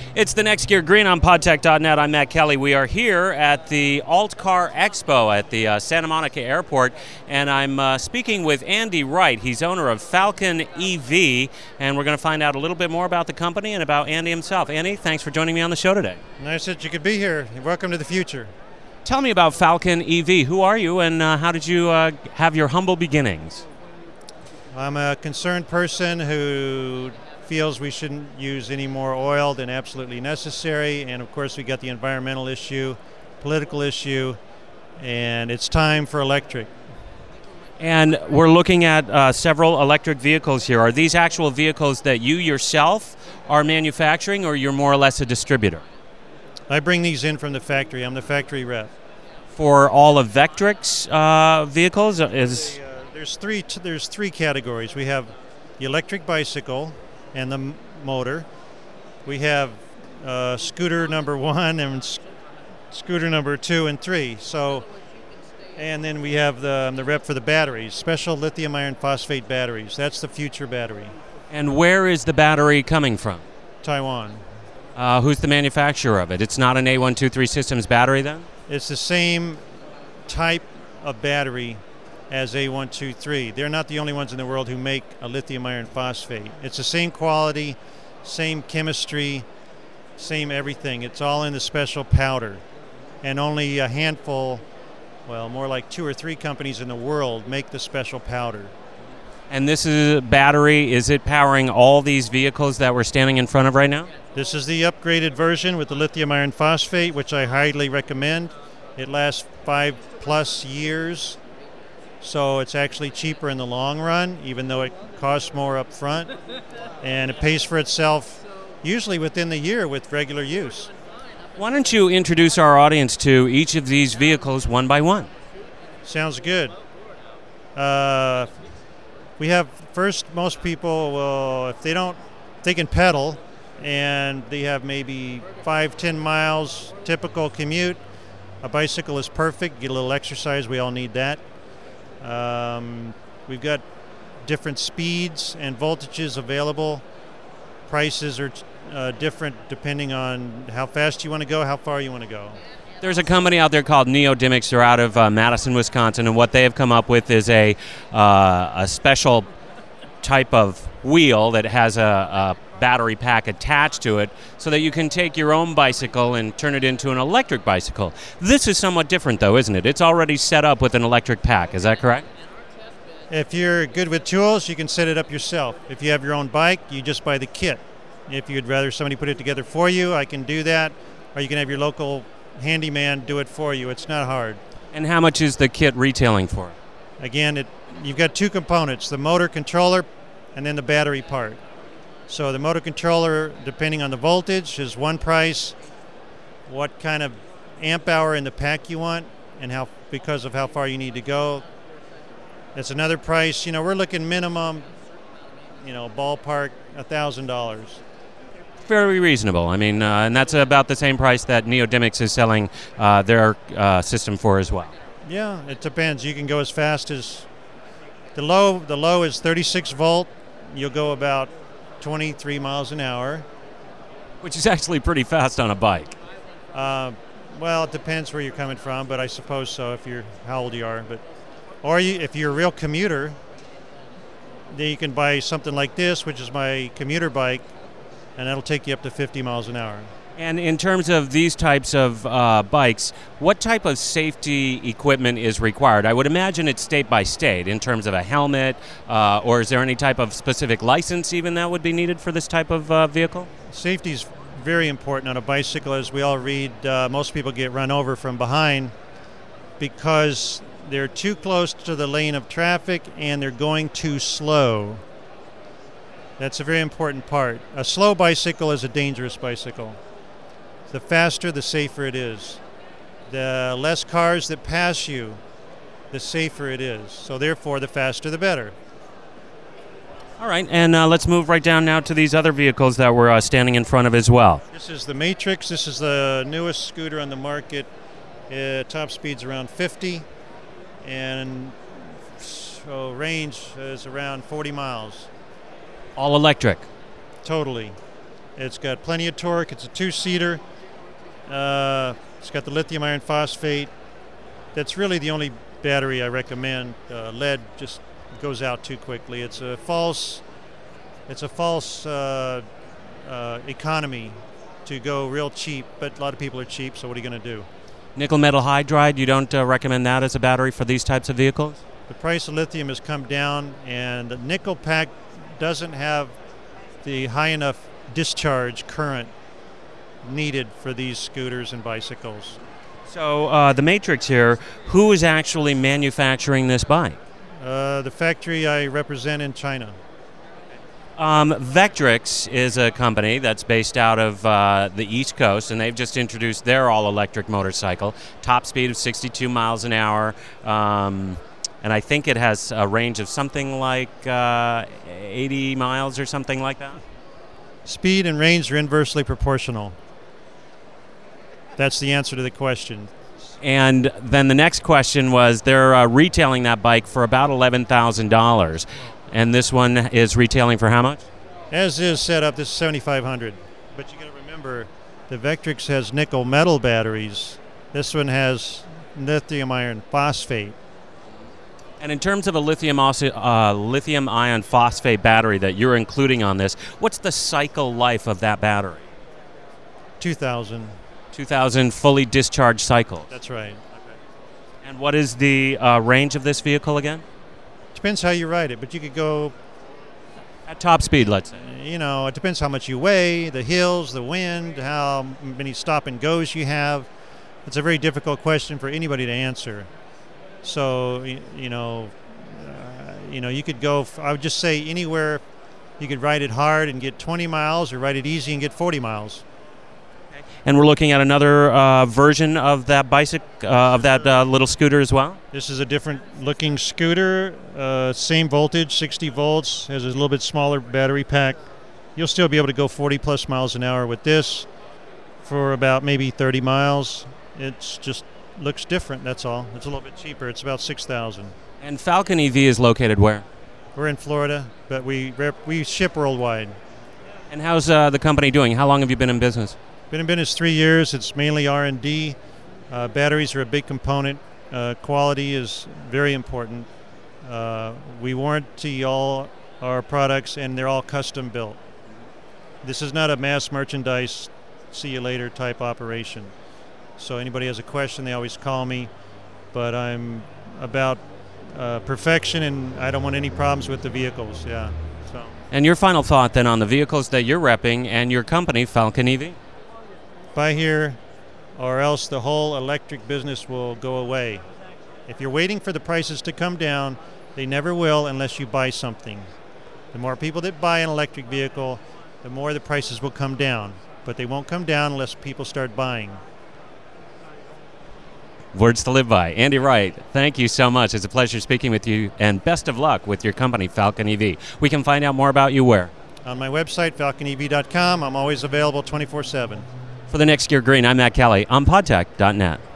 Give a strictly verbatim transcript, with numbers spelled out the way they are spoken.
It's the Next Gear Green on podtech dot net. I'm Matt Kelly. We are here at the Alt Car Expo at the uh, Santa Monica Airport, and I'm uh, speaking with Andy Wright. He's owner of Falcon E V, and we're going to find out a little bit more about the company and about Andy himself. Andy, thanks for joining me on the show today. Nice that you could be here. Welcome to the future. Tell me about Falcon E V. Who are you, and uh, how did you uh, have your humble beginnings? I'm a concerned person who feels we shouldn't use any more oil than absolutely necessary, and of course we got the environmental issue, political issue, and it's time for electric. And we're looking at uh, several electric vehicles here. Are these actual vehicles that you yourself are manufacturing, or you're more or less a distributor? I bring these in from the factory. I'm the factory rep. For all of Vectric's uh, vehicles? is uh, There's three, t- there's three categories. We have the electric bicycle and the m- motor. We have uh, scooter number one and sc- scooter number two and three. So, and then we have the, the rep for the batteries, special lithium iron phosphate batteries. That's the future battery. And where is the battery coming from? Taiwan. Uh, who's the manufacturer of it? It's not an A one two three Systems battery then? It's the same type of battery as A one two three. They're not the only ones in the world who make a lithium iron phosphate. It's the same quality, same chemistry, same everything. It's all in the special powder. And only a handful, well, more like two or three companies in the world make the special powder. And this is a battery, is it powering all these vehicles that we're standing in front of right now? This is the upgraded version with the lithium iron phosphate, which I highly recommend. It lasts five plus years. So it's actually cheaper in the long run, even though it costs more up front. And it pays for itself usually within the year with regular use. Why don't you introduce our audience to each of these vehicles one by one? Sounds good. Uh, we have, first, most people will, if they don't, they can pedal, and they have maybe five, ten miles, typical commute. A bicycle is perfect, get a little exercise, we all need that. Um, we've got different speeds and voltages available. Prices are uh, different depending on how fast you want to go, how far you want to go. There's a company out there called Neodimics. They're out of uh, Madison, Wisconsin, and what they have come up with is a uh, a special type of wheel that has a, a battery pack attached to it so that you can take your own bicycle and turn it into an electric bicycle. This is somewhat different though, isn't it? It's already set up with an electric pack, is that correct? If you're good with tools, you can set it up yourself. If you have your own bike, you just buy the kit. If you'd rather somebody put it together for you, I can do that. Or you can have your local handyman do it for you. It's not hard. And how much is the kit retailing for? Again, it, you've got two components, the motor controller and then the battery part. So the motor controller, depending on the voltage, is one price. What kind of amp hour in the pack you want, and how because of how far you need to go, that's another price. You know, we're looking minimum, you know, ballpark a thousand dollars. Very reasonable. I mean, uh, and that's about the same price that Neodimics is selling uh, their uh, system for as well. Yeah, it depends. You can go as fast as the low. The low is thirty-six volt. You'll go about twenty-three miles an hour, which is actually pretty fast on a bike. Uh, well, it depends where you're coming from, but I suppose so. If you're how old you are, but or you, if you're a real commuter, then you can buy something like this, which is my commuter bike, and that'll take you up to fifty miles an hour. And in terms of these types of uh, bikes, what type of safety equipment is required? I would imagine it's state by state in terms of a helmet, uh, or is there any type of specific license even that would be needed for this type of uh, vehicle? Safety is very important on a bicycle. As we all read, uh, most people get run over from behind because they're too close to the lane of traffic and they're going too slow. That's a very important part. A slow bicycle is a dangerous bicycle. The faster, the safer it is. The less cars that pass you, the safer it is. So therefore, the faster, the better. All right, and uh, let's move right down now to these other vehicles that we're uh, standing in front of as well. This is the Matrix. This is the newest scooter on the market. Uh, top speed's around fifty, and so range is around forty miles. All electric? Totally. It's got plenty of torque. It's a two-seater. Uh, it's got the lithium iron phosphate. That's really the only battery I recommend. Uh, lead just goes out too quickly. It's a false, it's a false uh, uh, economy to go real cheap, but a lot of people are cheap, so what are you going to do? Nickel metal hydride, you don't uh, recommend that as a battery for these types of vehicles? The price of lithium has come down, and the nickel pack doesn't have the high enough discharge current needed for these scooters and bicycles. So uh, the Matrix here, who is actually manufacturing this bike? Uh, the factory I represent in China. Um, Vectrix is a company that's based out of uh, the East Coast, and they've just introduced their all-electric motorcycle, top speed of sixty-two miles an hour, um, and I think it has a range of something like uh, eighty miles or something like that. Speed and range are inversely proportional. That's the answer to the question. And then the next question was, they're uh, retailing that bike for about eleven thousand dollars. And this one is retailing for how much? As is set up, this is seventy-five hundred dollars. But you got to remember, the Vectrix has nickel metal batteries. This one has lithium iron phosphate. And in terms of a lithium uh, lithium ion phosphate battery that you're including on this, what's the cycle life of that battery? two thousand. two thousand fully discharged cycles. That's right. And what is the uh, range of this vehicle again? Depends how you ride it, but you could go at top speed, let's say. You know, it depends how much you weigh, the hills, the wind, how many stop and goes you have. It's a very difficult question for anybody to answer. So, you know, uh, you know, you could go, I would just say anywhere you could ride it hard and get twenty miles, or ride it easy and get forty miles. And we're looking at another uh, version of that bicycle, uh, of that uh, little scooter as well? This is a different looking scooter, uh, same voltage, sixty volts, has a little bit smaller battery pack. You'll still be able to go forty plus miles an hour with this for about maybe thirty miles. It's just looks different, that's all. It's a little bit cheaper. It's about six thousand dollars. And Falcon E V is located where? We're in Florida, but we rep, we ship worldwide. And how's uh, the company doing? How long have you been in business? Been in business three years. It's mainly R and D. Uh, batteries are a big component. Uh, quality is very important. Uh, we warranty all our products, and they're all custom built. This is not a mass merchandise, see you later type operation. So anybody has a question, they always call me. But I'm about uh, perfection, and I don't want any problems with the vehicles. Yeah. So. And your final thought then on the vehicles that you're repping and your company, Falcon E V? Buy here, or else the whole electric business will go away. If you're waiting for the prices to come down, they never will unless you buy something. The more people that buy an electric vehicle, the more the prices will come down. But they won't come down unless people start buying. Words to live by. Andy Wright, thank you so much. It's a pleasure speaking with you, and best of luck with your company, Falcon E V. We can find out more about you where? On my website, falcon e v dot com. I'm always available twenty-four seven. For the Next Gear Green, I'm Matt Kelly on podtech dot net.